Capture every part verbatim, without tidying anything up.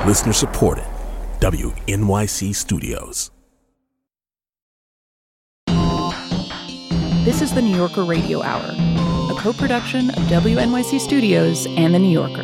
Listener supported. W N Y C Studios. This is the New Yorker Radio Hour, a co-production of W N Y C Studios and The New Yorker.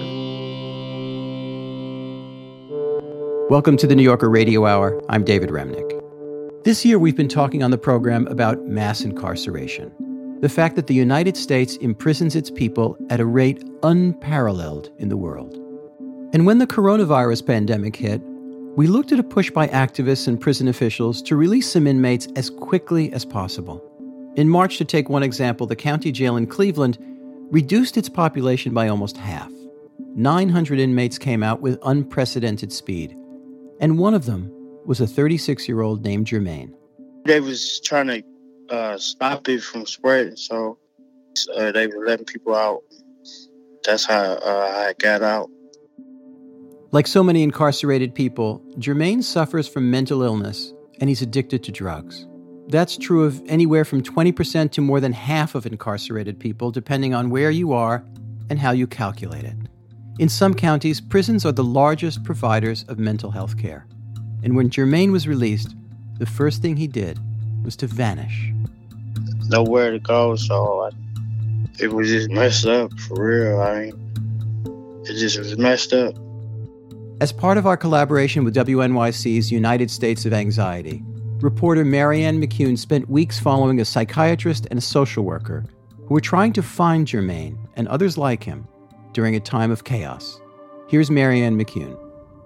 Welcome to the New Yorker Radio Hour. I'm David Remnick. This year we've been talking on the program about mass incarceration, the fact that the United States imprisons its people at a rate unparalleled in the world. And when the coronavirus pandemic hit, we looked at a push by activists and prison officials to release some inmates as quickly as possible. In March, to take one example, the county jail in Cleveland reduced its population by almost half. nine hundred inmates came out with unprecedented speed, and one of them was a thirty-six-year-old named Jermaine. They was trying to uh, stop it from spreading, so uh, they were letting people out. That's how uh, I got out. Like so many incarcerated people, Jermaine suffers from mental illness, and he's addicted to drugs. That's true of anywhere from twenty percent to more than half of incarcerated people, depending on where you are and how you calculate it. In some counties, prisons are the largest providers of mental health care. And when Jermaine was released, the first thing he did was to vanish. Nowhere to go, so I, it was just messed up, for real. I mean, it just was messed up. As part of our collaboration with W N Y C's United States of Anxiety, reporter Marianne McCune spent weeks following a psychiatrist and a social worker who were trying to find Jermaine and others like him during a time of chaos. Here's Marianne McCune.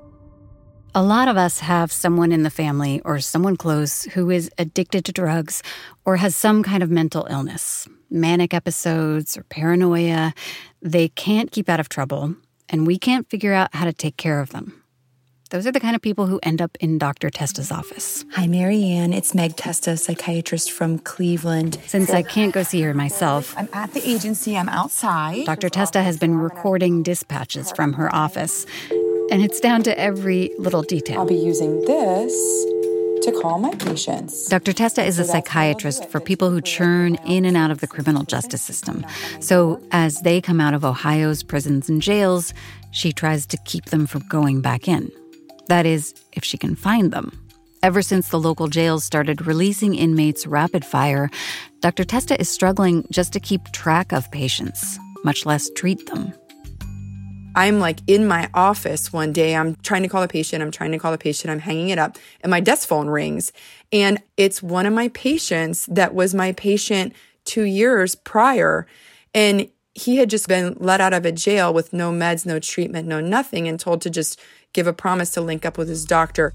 A lot of us have someone in the family or someone close who is addicted to drugs or has some kind of mental illness, manic episodes or paranoia. They can't keep out of trouble, and we can't figure out how to take care of them. Those are the kind of people who end up in Doctor Testa's office. Hi, Marianne. It's Meg Testa, psychiatrist from Cleveland. Since I can't go see her myself, I'm at the agency. I'm outside. Doctor Testa has been recording dispatches from her office, and it's down to every little detail. I'll be using this to call my patients. Doctor Testa is a psychiatrist for people who churn in and out of the criminal justice system. So as they come out of Ohio's prisons and jails, she tries to keep them from going back in. That is, if she can find them. Ever since the local jails started releasing inmates rapid fire, Doctor Testa is struggling just to keep track of patients, much less treat them. I'm like in my office one day, I'm trying to call the patient, I'm trying to call the patient, I'm hanging it up, and my desk phone rings. And it's one of my patients that was my patient two years prior. And he had just been let out of a jail with no meds, no treatment, no nothing, and told to just give a promise to link up with his doctor.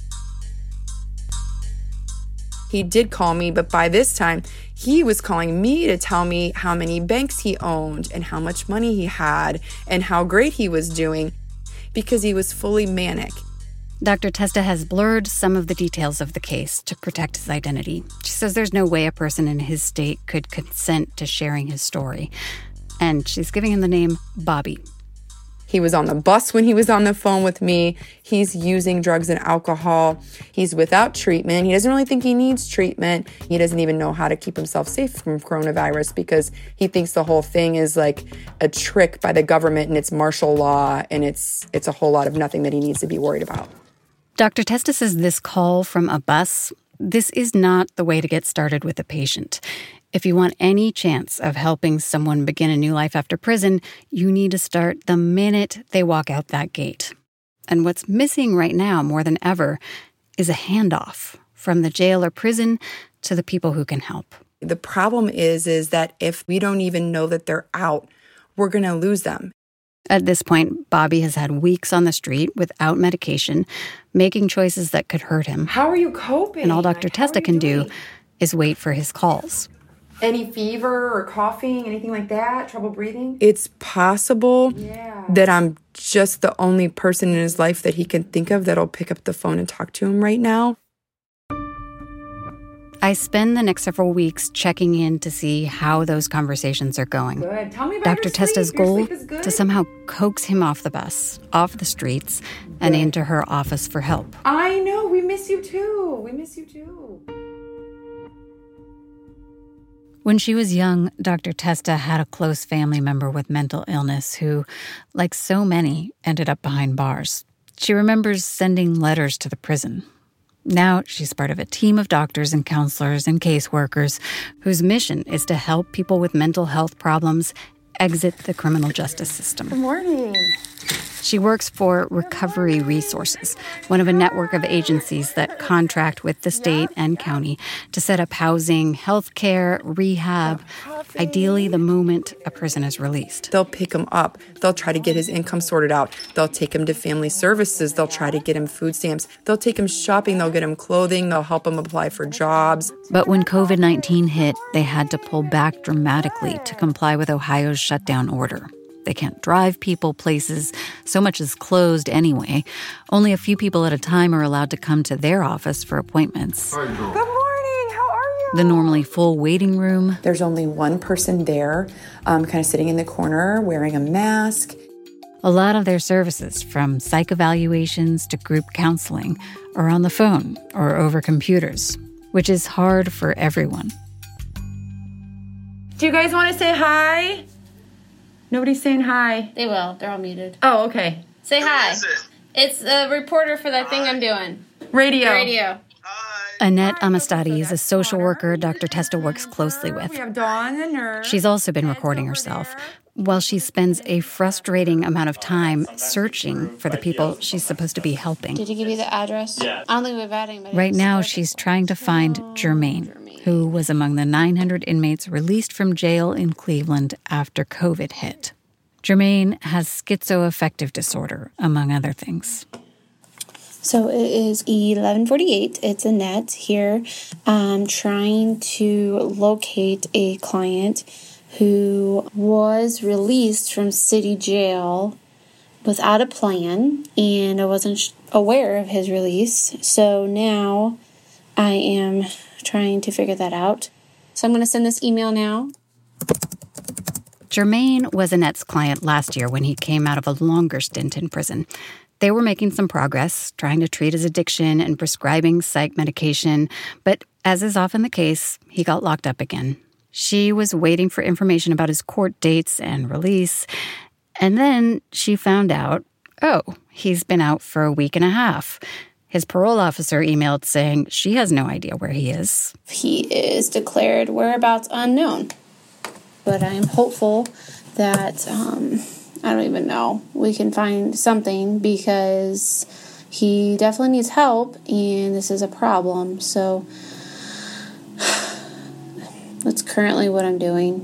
He did call me, but by this time, he was calling me to tell me how many banks he owned and how much money he had and how great he was doing because he was fully manic. Doctor Testa has blurred some of the details of the case to protect his identity. She says there's no way a person in his state could consent to sharing his story. And she's giving him the name Bobby. He was on the bus when he was on the phone with me. He's using drugs and alcohol. He's without treatment. He doesn't really think he needs treatment. He doesn't even know how to keep himself safe from coronavirus because he thinks the whole thing is like a trick by the government and it's martial law and it's it's a whole lot of nothing that he needs to be worried about. Doctor Testa says this call from a bus, this is not the way to get started with a patient. If you want any chance of helping someone begin a new life after prison, you need to start the minute they walk out that gate. And what's missing right now more than ever is a handoff from the jail or prison to the people who can help. The problem is, is that if we don't even know that they're out, we're going to lose them. At this point, Bobby has had weeks on the street without medication, making choices that could hurt him. How are you coping? And all Doctor Like, Testa can do is wait for his calls. Any fever or coughing, anything like that? Trouble breathing? It's possible yeah. that I'm just the only person in his life that he can think of that'll pick up the phone and talk to him right now. I spend the next several weeks checking in to see how those conversations are going. Good. Tell me about Doctor your sleep. Testa's Your goal sleep is good? to somehow coax him off the bus, off the streets, good. And into her office for help. I know. We miss you too. We miss you too. When she was young, Doctor Testa had a close family member with mental illness who, like so many, ended up behind bars. She remembers sending letters to the prison. Now she's part of a team of doctors and counselors and caseworkers whose mission is to help people with mental health problems exit the criminal justice system. Good morning. She works for Recovery Resources, one of a network of agencies that contract with the state and county to set up housing, health care, rehab, ideally the moment a person is released. They'll pick him up. They'll try to get his income sorted out. They'll take him to family services. They'll try to get him food stamps. They'll take him shopping. They'll get him clothing. They'll help him apply for jobs. But when covid nineteen hit, they had to pull back dramatically to comply with Ohio's shutdown order. They can't drive people places. So much is closed anyway. Only a few people at a time are allowed to come to their office for appointments. Good morning. How are you? The normally full waiting room. There's only one person there, um, kind of sitting in the corner, wearing a mask. A lot of their services, from psych evaluations to group counseling, are on the phone or over computers, which is hard for everyone. Do you guys want to say hi? Nobody's saying hi. They will. They're all muted. Oh, okay. Say hi. It? It's a reporter for that hi. thing I'm doing. Radio. The radio. Hi. Annette Amistadi is a social worker Doctor Testa works closely with. We have Dawn, the nurse. She's also been recording herself, while she spends a frustrating amount of time searching for the people she's supposed to be helping. Did you give you the address? Yeah. I don't think we've had anybody. Right now, she's trying to find Jermaine, who was among the nine hundred inmates released from jail in Cleveland after COVID hit. Jermaine has schizoaffective disorder, among other things. So it is eleven forty-eight. It's Annette here, um, trying to locate a client who was released from city jail without a plan, and I wasn't sh- aware of his release. So now I am trying to figure that out. So I'm going to send this email now. Jermaine was Annette's client last year when he came out of a longer stint in prison. They were making some progress, trying to treat his addiction and prescribing psych medication, but as is often the case, he got locked up again. She was waiting for information about his court dates and release, and then she found out, oh, he's been out for a week and a half. His parole officer emailed saying she has no idea where he is. He is declared whereabouts unknown, but I am hopeful that, um, I don't even know, we can find something, because he definitely needs help, and this is a problem, so that's currently what I'm doing.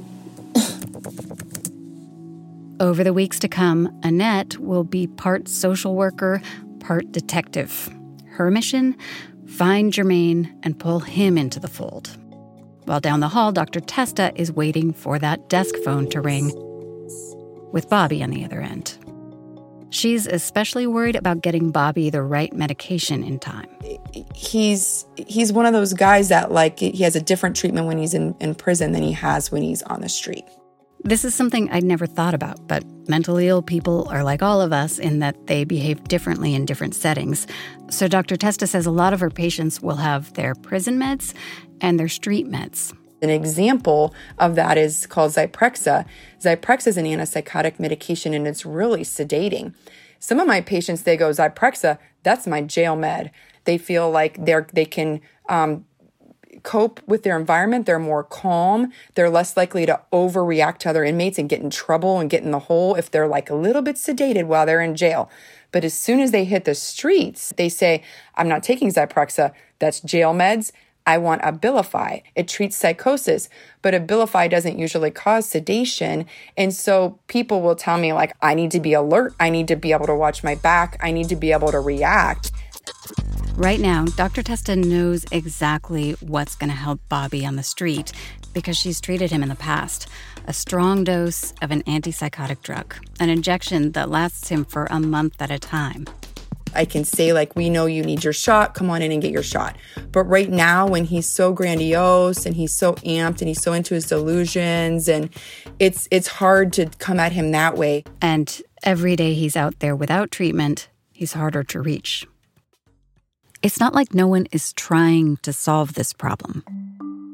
Over the weeks to come, Annette will be part social worker, part detective. Her mission? Find Jermaine and pull him into the fold. While down the hall, Doctor Testa is waiting for that desk phone to ring, with Bobby on the other end. She's especially worried about getting Bobby the right medication in time. He's he's one of those guys that, like, he has a different treatment when he's in, in prison than he has when he's on the street. This is something I'd never thought about, but mentally ill people are like all of us in that they behave differently in different settings. So Doctor Testa says a lot of her patients will have their prison meds and their street meds. An example of that is called Zyprexa. Zyprexa is an antipsychotic medication, and it's really sedating. Some of my patients, they go, Zyprexa, that's my jail med. They feel like they're they can um, cope with their environment. They're more calm. They're less likely to overreact to other inmates and get in trouble and get in the hole if they're like a little bit sedated while they're in jail. But as soon as they hit the streets, they say, I'm not taking Zyprexa. That's jail meds. I want Abilify. It treats psychosis, but Abilify doesn't usually cause sedation. And so people will tell me, like, I need to be alert. I need to be able to watch my back. I need to be able to react. Right now, Doctor Testa knows exactly what's going to help Bobby on the street because she's treated him in the past. A strong dose of an antipsychotic drug, an injection that lasts him for a month at a time. I can say, like, we know you need your shot. Come on in and get your shot. But right now, when he's so grandiose and he's so amped and he's so into his delusions, and it's it's hard to come at him that way. And every day he's out there without treatment, he's harder to reach. It's not like no one is trying to solve this problem.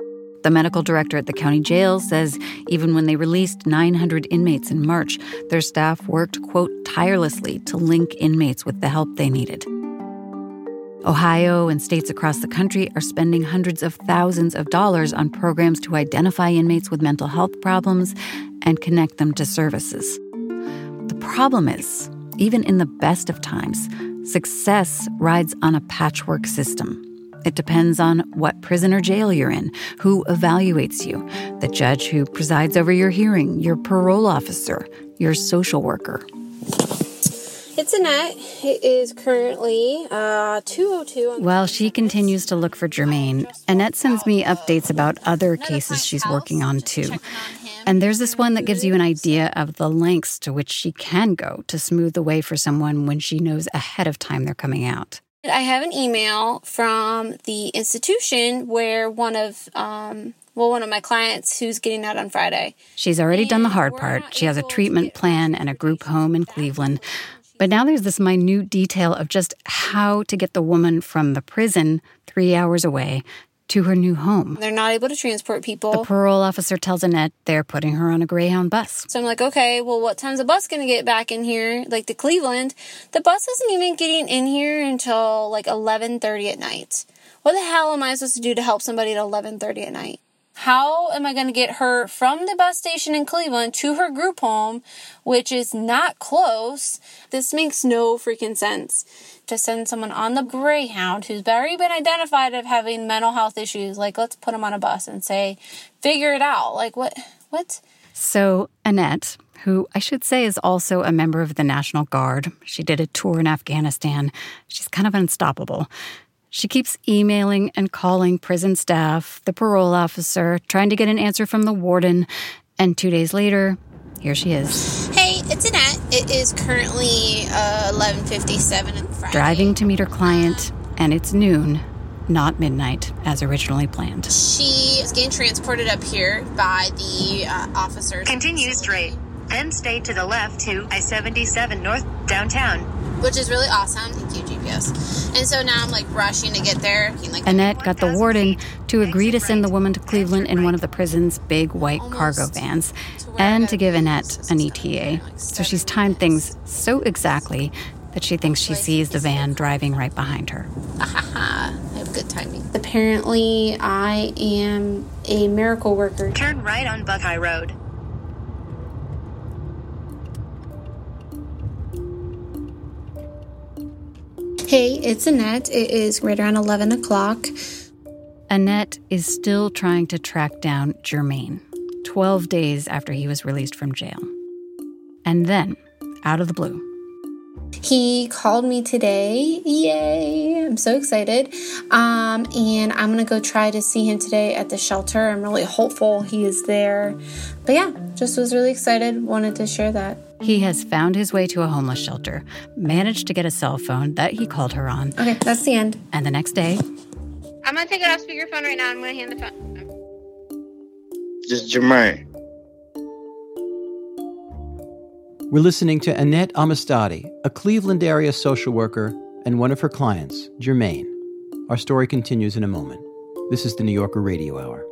The medical director at the county jail says even when they released nine hundred inmates in March, their staff worked, quote, tirelessly to link inmates with the help they needed. Ohio and states across the country are spending hundreds of thousands of dollars on programs to identify inmates with mental health problems and connect them to services. The problem is, even in the best of times, success rides on a patchwork system. It depends on what prison or jail you're in, who evaluates you, the judge who presides over your hearing, your parole officer, your social worker. It's Annette. It is currently uh, two oh two. While she continues to look for Jermaine, Annette sends me updates about other cases she's working on, too. And there's this one that gives you an idea of the lengths to which she can go to smooth the way for someone when she knows ahead of time they're coming out. I have an email from the institution where one of, um, well, one of my clients who's getting out on Friday. She's already done the hard part. She has a treatment plan and a group home in Cleveland. But now there's this minute detail of just how to get the woman from the prison three hours away to her new home. They're not able to transport people. The parole officer tells Annette they're putting her on a Greyhound bus. So I'm like, okay, well, what time's the bus going to get back in here, like to Cleveland? The bus isn't even getting in here until like eleven thirty at night. What the hell am I supposed to do to help somebody at eleven thirty at night? How am I going to get her from the bus station in Cleveland to her group home, which is not close? This makes no freaking sense. To send someone on the Greyhound who's already been identified of having mental health issues, like, let's put them on a bus and say, figure it out. Like, what? What? So Annette, who I should say is also a member of the National Guard, she did a tour in Afghanistan. She's kind of unstoppable. She keeps emailing and calling prison staff, the parole officer, trying to get an answer from the warden. And two days later, here she is. Hey, it's Annette. It is currently uh, eleven fifty-seven on Friday. Driving to meet her client, and it's noon, not midnight, as originally planned. She is getting transported up here by the uh, officers. Continue straight, then stay to the left to I seventy-seven North downtown. Which is really awesome. Thank you, G P S. And so now I'm like rushing to get there. Like, Annette got the warden to agree to send the woman to Cleveland in one of the prison's big white cargo vans and to give Annette an E T A. So she's timed things so exactly that she thinks she sees the van driving right behind her. I have good timing. Apparently, I am a miracle worker. Turn right on Buckeye Road. Hey, it's Annette. It is right around eleven o'clock. Annette is still trying to track down Jermaine, twelve days after he was released from jail. And then, out of the blue, he called me today. Yay! I'm so excited. Um, and I'm going to go try to see him today at the shelter. I'm really hopeful he is there. But yeah, just was really excited. Wanted to share that. He has found his way to a homeless shelter, managed to get a cell phone that he called her on. Okay, that's the end. And the next day... I'm going to take it off speakerphone right now. I'm going to hand the phone. Just Jermaine. We're listening to Annette Amistadi, a Cleveland area social worker, and one of her clients, Jermaine. Our story continues in a moment. This is the New Yorker Radio Hour.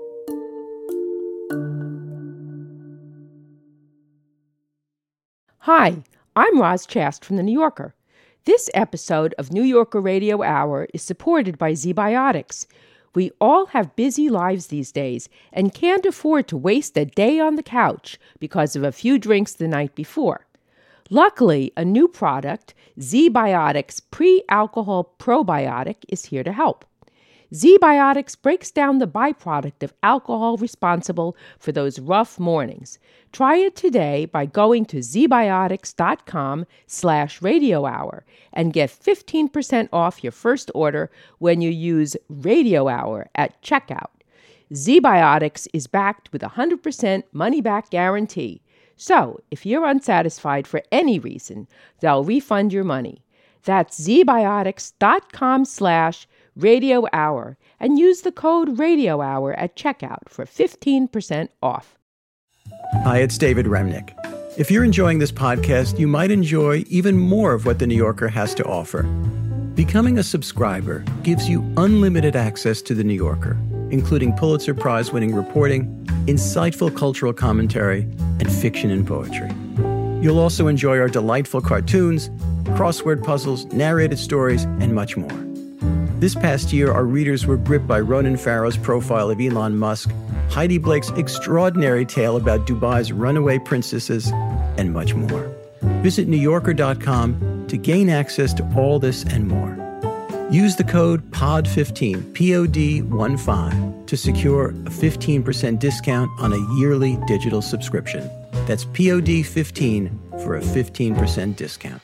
Hi, I'm Roz Chast from The New Yorker. This episode of New Yorker Radio Hour is supported by ZBiotics. We all have busy lives these days and can't afford to waste a day on the couch because of a few drinks the night before. Luckily, a new product, ZBiotics Pre-Alcohol Probiotic, is here to help. ZBiotics breaks down the byproduct of alcohol responsible for those rough mornings. Try it today by going to zbiotics.com slash radio hour and get fifteen percent off your first order when you use Radio Hour at checkout. ZBiotics is backed with a one hundred percent money-back guarantee. So, if you're unsatisfied for any reason, they'll refund your money. That's zbiotics.com slash Radio Hour and use the code Radio Hour at checkout for fifteen percent off. Hi, it's David Remnick. If you're enjoying this podcast, you might enjoy even more of what The New Yorker has to offer. Becoming a subscriber gives you unlimited access to The New Yorker, including Pulitzer Prize-winning reporting, insightful cultural commentary, and fiction and poetry. You'll also enjoy our delightful cartoons, crossword puzzles, narrated stories, and much more. This past year, our readers were gripped by Ronan Farrow's profile of Elon Musk, Heidi Blake's extraordinary tale about Dubai's runaway princesses, and much more. Visit New Yorker dot com to gain access to all this and more. Use the code P O D fifteen, P O D fifteen, to secure a fifteen percent discount on a yearly digital subscription. That's P O D fifteen for a fifteen percent discount.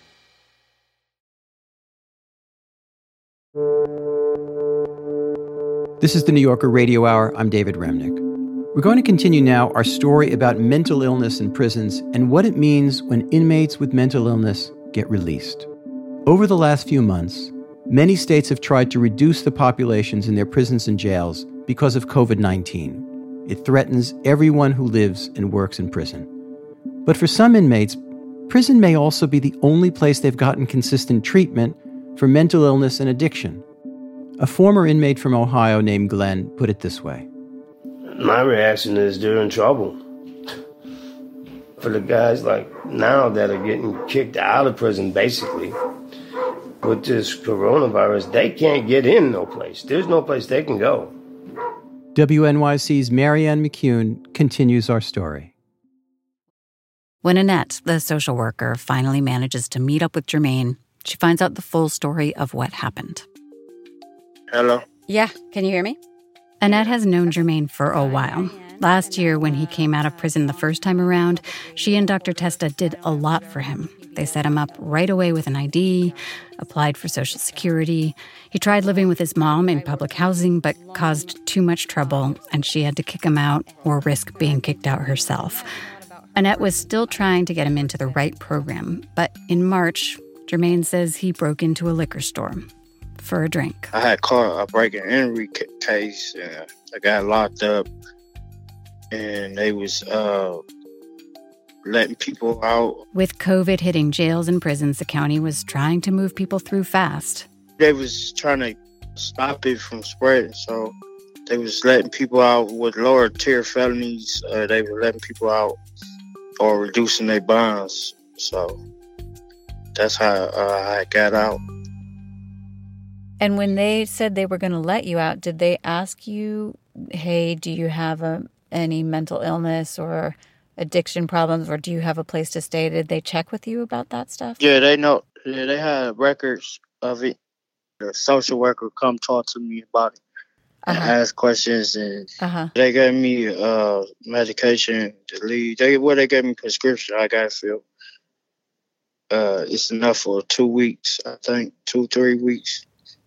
This is the New Yorker Radio Hour. I'm David Remnick. We're going to continue now our story about mental illness in prisons and what it means when inmates with mental illness get released. Over the last few months, many states have tried to reduce the populations in their prisons and jails because of covid nineteen. It threatens everyone who lives and works in prison. But for some inmates, prison may also be the only place they've gotten consistent treatment for mental illness and addiction. A former inmate from Ohio named Glenn put it this way. My reaction is they're in trouble. For the guys like now that are getting kicked out of prison, basically, with this coronavirus, they can't get in no place. There's no place they can go. W N Y C's Marianne McCune continues our story. When Annette, the social worker, finally manages to meet up with Jermaine, she finds out the full story of what happened. Hello? Yeah, can you hear me? Annette has known Jermaine for a while. Last year, when he came out of prison the first time around, she and Doctor Testa did a lot for him. They set him up right away with an I D, applied for Social Security. He tried living with his mom in public housing, but caused too much trouble, and she had to kick him out or risk being kicked out herself. Annette was still trying to get him into the right program, but in March, Jermaine says he broke into a liquor store for a drink. I had caught a break and entry case, and I got locked up, and they was uh, letting people out. With COVID hitting jails and prisons, the county was trying to move people through fast. They was trying to stop it from spreading, so they was letting people out with lower tier felonies. Uh, they were letting people out or reducing their bonds, so that's how uh, I got out. And when they said they were going to let you out, did they ask you, hey, do you have a, any mental illness or addiction problems, or do you have a place to stay? Did they check with you about that stuff? Yeah, they know. Yeah, they had records of it. The social worker come talk to me about it and uh-huh. ask questions, and uh-huh. they gave me uh, medication to leave. They well, they gave me prescription. I got feel uh, it's enough for two weeks. I think two, three weeks.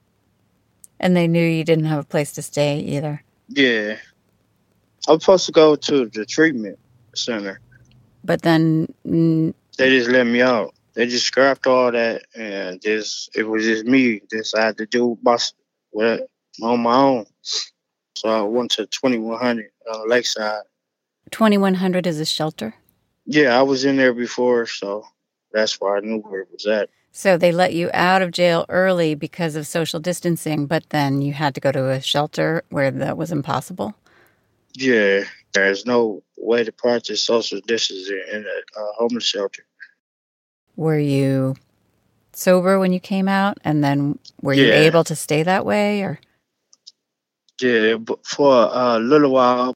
And they knew you didn't have a place to stay either. Yeah. I was supposed to go to the treatment center. But then... Mm, they just let me out. They just scrapped all that, and just it was just me. Just I had to do my, well, on my own. So I went to twenty-one hundred on Lakeside. twenty-one hundred is a shelter? Yeah, I was in there before, so that's why I knew where it was at. So they let you out of jail early because of social distancing, but then you had to go to a shelter where that was impossible? Yeah, there's no way to practice social distancing in a uh, homeless shelter. Were you sober when you came out, and then were yeah. you able to stay that way? Or Yeah, but for a little while,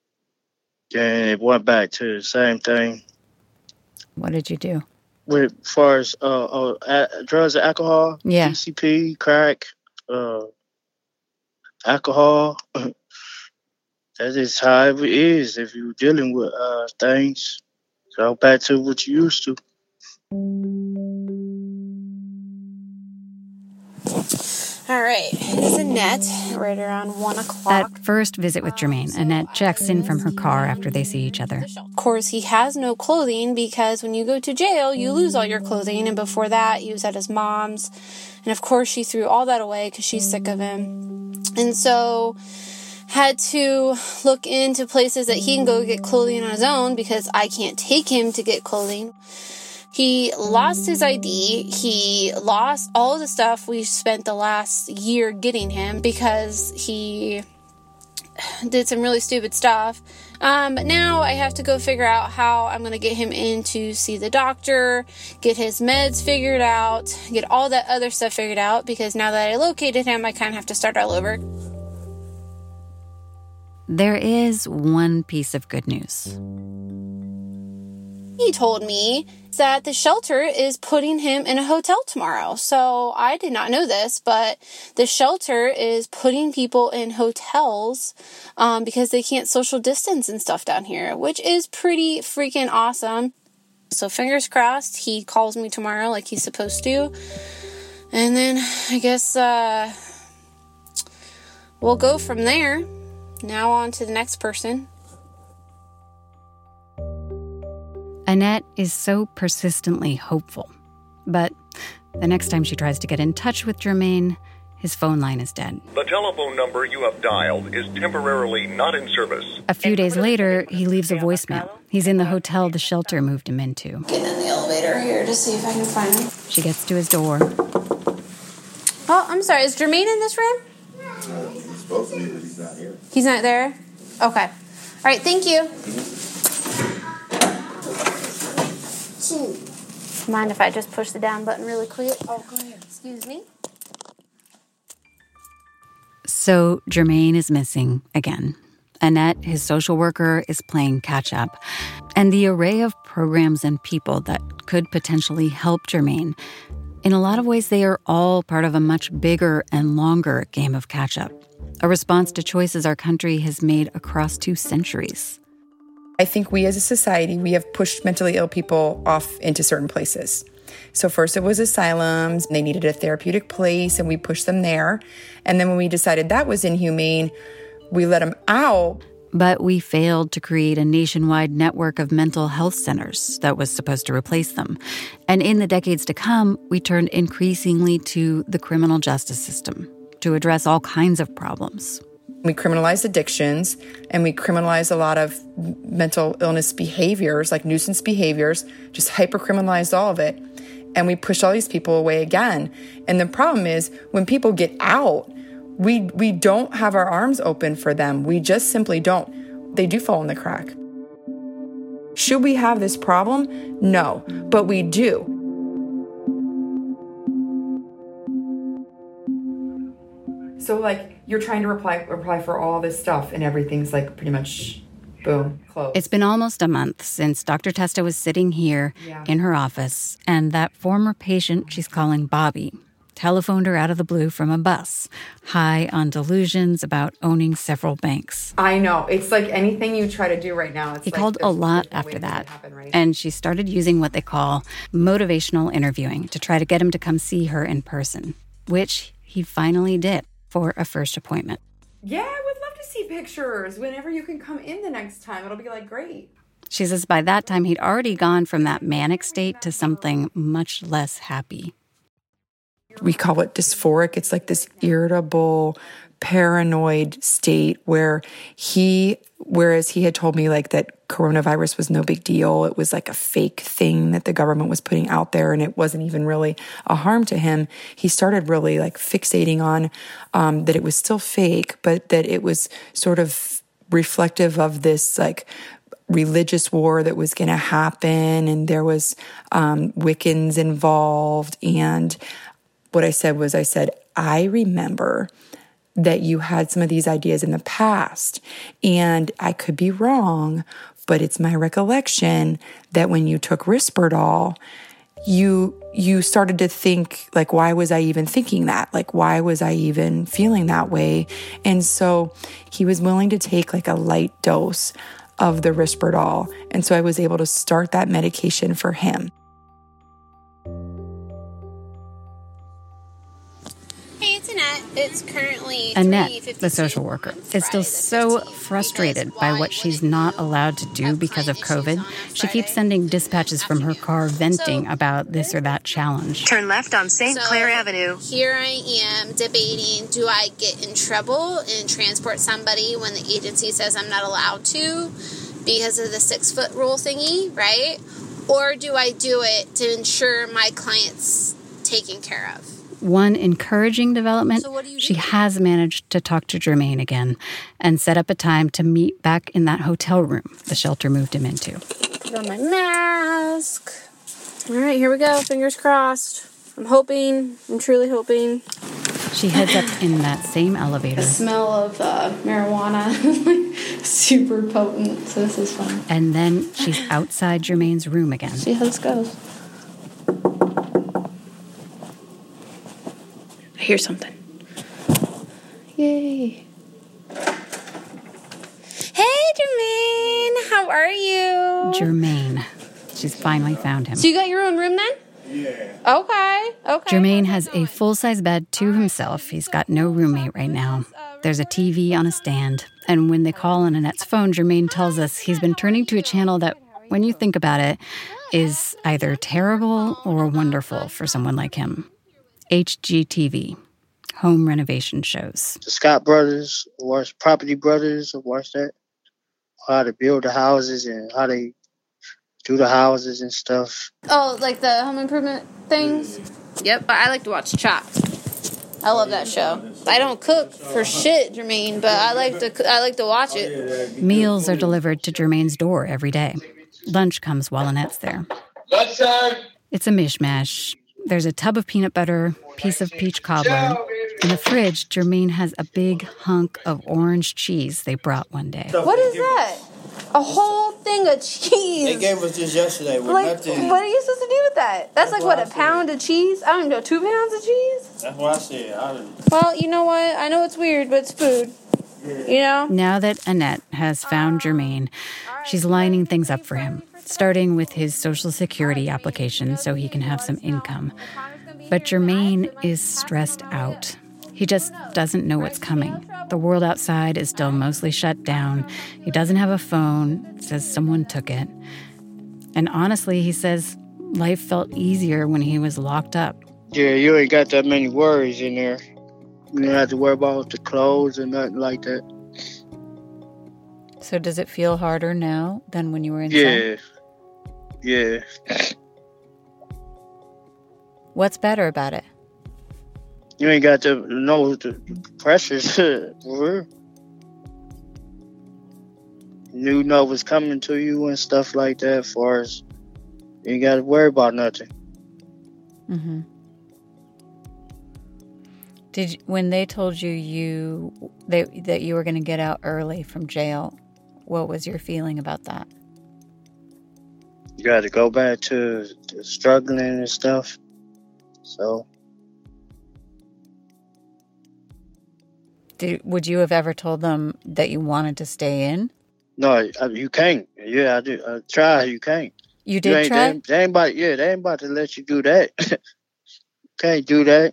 then it went back to the same thing. What did you do? With as far as uh, uh, drugs and alcohol, yeah. P C P, crack, uh, alcohol. That is how it is if you're dealing with uh, things. Go back to what you used to. All right, it's Annette, right around one o'clock. At first visit with Jermaine, Annette checks in from her car after they see each other. Of course, he has no clothing because when you go to jail, you lose all your clothing. And before that, he was at his mom's. And of course, she threw all that away because she's sick of him. And so had to look into places that he can go get clothing on his own because I can't take him to get clothing. He lost his I D. He lost all of the stuff we spent the last year getting him because he did some really stupid stuff. Um, but now I have to go figure out how I'm going to get him in to see the doctor, get his meds figured out, get all that other stuff figured out, because now that I located him, I kind of have to start all over. There is one piece of good news. He told me that the shelter is putting him in a hotel tomorrow. So I did not know this, but the shelter is putting people in hotels um, because they can't social distance and stuff down here, which is pretty freaking awesome. So fingers crossed he calls me tomorrow like he's supposed to. And then I guess uh, we'll go from there. Now on to the next person. Annette is so persistently hopeful. But the next time she tries to get in touch with Jermaine, his phone line is dead. The telephone number you have dialed is temporarily not in service. A few days later, he leaves a voicemail. He's in the hotel the shelter moved him into. Getting in the elevator here to see if I can find him. She gets to his door. Oh, I'm sorry. Is Jermaine in this room? Uh, he's supposed to be, but he's not here. He's not there? Okay. All right, thank you. Mind if I just push the down button really quick? Oh, go ahead. Excuse me. So Jermaine is missing again. Annette, his social worker, is playing catch up. And the array of programs and people that could potentially help Jermaine, in a lot of ways, they are all part of a much bigger and longer game of catch up, a response to choices our country has made across two centuries. I think we as a society, we have pushed mentally ill people off into certain places. So first it was asylums. They needed a therapeutic place, and we pushed them there. And then when we decided that was inhumane, we let them out. But we failed to create a nationwide network of mental health centers that was supposed to replace them. And in the decades to come, we turned increasingly to the criminal justice system to address all kinds of problems. We criminalized addictions, and we criminalized a lot of mental illness behaviors, like nuisance behaviors, just hyper-criminalized all of it. And we pushed all these people away again. And the problem is, when people get out, we we don't have our arms open for them. We just simply don't. They do fall in the crack. Should we have this problem? No, but we do. So, like, you're trying to reply reply for all this stuff, and everything's, like, pretty much, boom, closed. It's been almost a month since Doctor Testa was sitting here yeah. in her office, and that former patient she's calling Bobby telephoned her out of the blue from a bus, high on delusions about owning several banks. I know. It's like anything you try to do right now. It's he like called a lot after that, happen, right? And she started using what they call motivational interviewing to try to get him to come see her in person, which he finally did. For a first appointment. Yeah, I would love to see pictures. Whenever you can come in the next time, it'll be like great. She says by that time he'd already gone from that manic state to something much less happy. We call it dysphoric. It's like this irritable, paranoid state where he, whereas he had told me like that coronavirus was no big deal. It was like a fake thing that the government was putting out there, and it wasn't even really a harm to him. He started really like fixating on um, that it was still fake, but that it was sort of reflective of this like religious war that was going to happen, and there was um, Wiccans involved. And what I said was, I said, I remember that you had some of these ideas in the past, and I could be wrong, but it's my recollection that when you took Risperdal, you you started to think, like, why was I even thinking that? Like, why was I even feeling that way? And so he was willing to take like a light dose of the Risperdal, and so I was able to start that medication for him. Hey, it's Annette. It's currently Annette, the social worker, is still so frustrated by what she's not allowed to do because of COVID. She keeps sending dispatches from her car venting about this or that challenge. Turn left on Saint Clair Avenue. Here I am debating, do I get in trouble and transport somebody when the agency says I'm not allowed to because of the six-foot rule thingy, right? Or do I do it to ensure my client's taken care of? One encouraging development, she has managed to talk to Jermaine again and set up a time to meet back in that hotel room the shelter moved him into. Put on my mask. All right, here we go. Fingers crossed. I'm hoping, I'm truly hoping. She heads up in that same elevator. The smell of uh, marijuana is like super potent, so this is fun. And then she's outside Jermaine's room again. See how this goes. I hear something. Yay. Hey, Jermaine. How are you? Jermaine. She's finally found him. So you got your own room then? Yeah. Okay, okay. Jermaine has a full-size bed to himself. He's got no roommate right now. There's a T V on a stand. And when they call on Annette's phone, Jermaine tells us he's been turning to a channel that, when you think about it, is either terrible or wonderful for someone like him. H G T V, home renovation shows. The Scott brothers, watched Property Brothers, I watched that. How to build the houses and how they do the houses and stuff. Oh, like the home improvement things? Yep, but I like to watch Chopped. I love that show. I don't cook for shit, Jermaine, but I like to I like to watch it. Meals are delivered to Jermaine's door every day. Lunch comes while Annette's there. Lunchtime. It's a mishmash. There's a tub of peanut butter, piece of peach cobbler. In the fridge, Jermaine has a big hunk of orange cheese they brought one day. What is that? A whole thing of cheese. They gave us this yesterday with like, nothing. What are you supposed to do with that? That's, That's like, what, what a pound of cheese? I don't know, two pounds of cheese? That's what I said. I didn't... Well, you know what? I know it's weird, but it's food. Yeah. You know? Now that Annette has found Jermaine, she's lining things up for him, starting with his Social Security application so he can have some income. But Jermaine is stressed out. He just doesn't know what's coming. The world outside is still mostly shut down. He doesn't have a phone, says someone took it. And honestly, he says life felt easier when he was locked up. Yeah, you ain't got that many worries in there. You don't have to worry about the clothes or nothing like that. So does it feel harder now than when you were inside? Yeah. Yeah. What's better about it? You ain't got to know the pressures. You know what's coming to you and stuff like that. As far as you ain't got to worry about nothing. Mm-hmm. Did you, when they told you you they, that you were going to get out early from jail, what was your feeling about that? You got to go back to, to struggling and stuff. So. Did, would you have ever told them that you wanted to stay in? No, you can't. Yeah, I do. I try. You can't. You did you try? They, they ain't about, yeah, they ain't about to let you do that. Can't do that.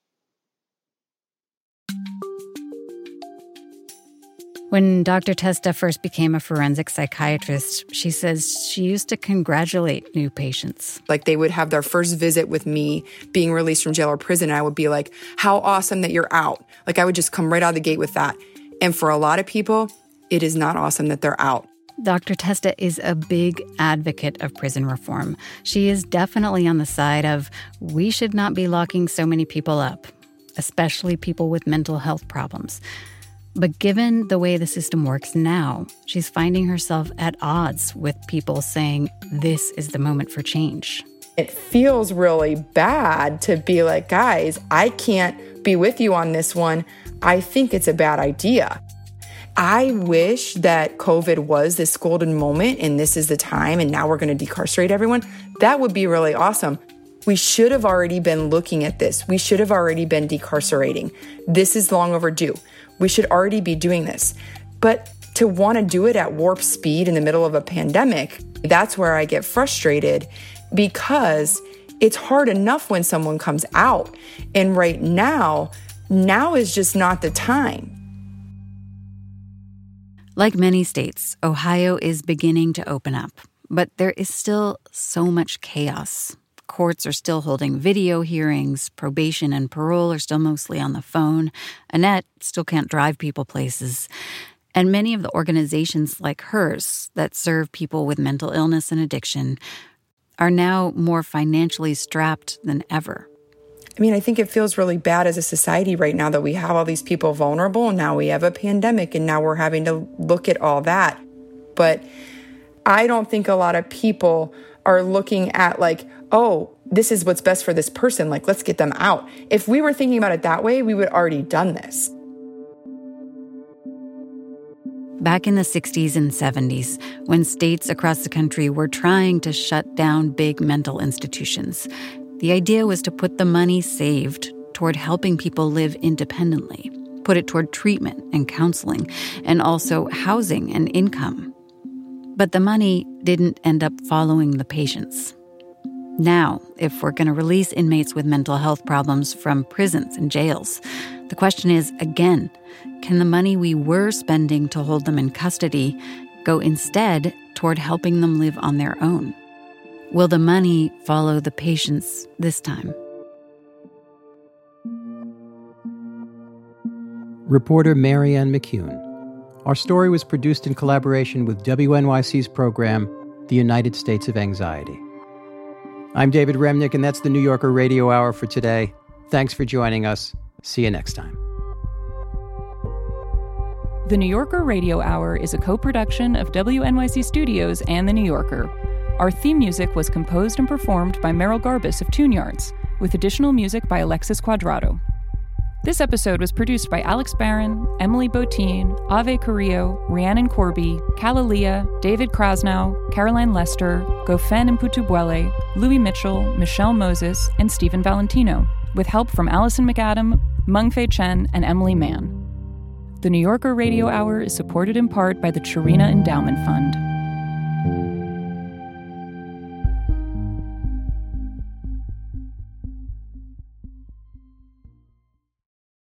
When Doctor Testa first became a forensic psychiatrist, she says she used to congratulate new patients. Like they would have their first visit with me being released from jail or prison, and I would be like, how awesome that you're out. Like I would just come right out of the gate with that. And for a lot of people, it is not awesome that they're out. Doctor Testa is a big advocate of prison reform. She is definitely on the side of we should not be locking so many people up, especially people with mental health problems. But given the way the system works now, she's finding herself at odds with people saying this is the moment for change. It feels really bad to be like, guys, I can't be with you on this one. I think it's a bad idea. I wish that COVID was this golden moment and this is the time and now we're going to decarcerate everyone. That would be really awesome. We should have already been looking at this. We should have already been decarcerating. This is long overdue. We should already be doing this. But to want to do it at warp speed in the middle of a pandemic, that's where I get frustrated because it's hard enough when someone comes out. And right now, now is just not the time. Like many states, Ohio is beginning to open up, but there is still so much chaos. Courts are still holding video hearings, probation and parole are still mostly on the phone, Annette still can't drive people places, and many of the organizations like hers that serve people with mental illness and addiction are now more financially strapped than ever. I mean, I think it feels really bad as a society right now that we have all these people vulnerable, and now we have a pandemic, and now we're having to look at all that. But I don't think a lot of people are looking at like, oh, this is what's best for this person. Like, let's get them out. If we were thinking about it that way, we would already done this. Back in the sixties and seventies, when states across the country were trying to shut down big mental institutions, the idea was to put the money saved toward helping people live independently, put it toward treatment and counseling, and also housing and income. But the money didn't end up following the patients. Now, if we're going to release inmates with mental health problems from prisons and jails, the question is, again, can the money we were spending to hold them in custody go instead toward helping them live on their own? Will the money follow the patients this time? Reporter Marianne McCune. Our story was produced in collaboration with W N Y C's program, The United States of Anxiety. I'm David Remnick, and that's the New Yorker Radio Hour for today. Thanks for joining us. See you next time. The New Yorker Radio Hour is a co-production of W N Y C Studios and The New Yorker. Our theme music was composed and performed by Merrill Garbus of Tune Yards, with additional music by Alexis Cuadrado. This episode was produced by Alex Barron, Emily Botine, Ave Carrillo, Rhiannon Corby, Kalalia, David Krasnow, Caroline Lester, Gofen Mputubuele, Louis Mitchell, Michelle Moses, and Stephen Valentino, with help from Allison McAdam, Mengfei Chen, and Emily Mann. The New Yorker Radio Hour is supported in part by the Chirina Endowment Fund.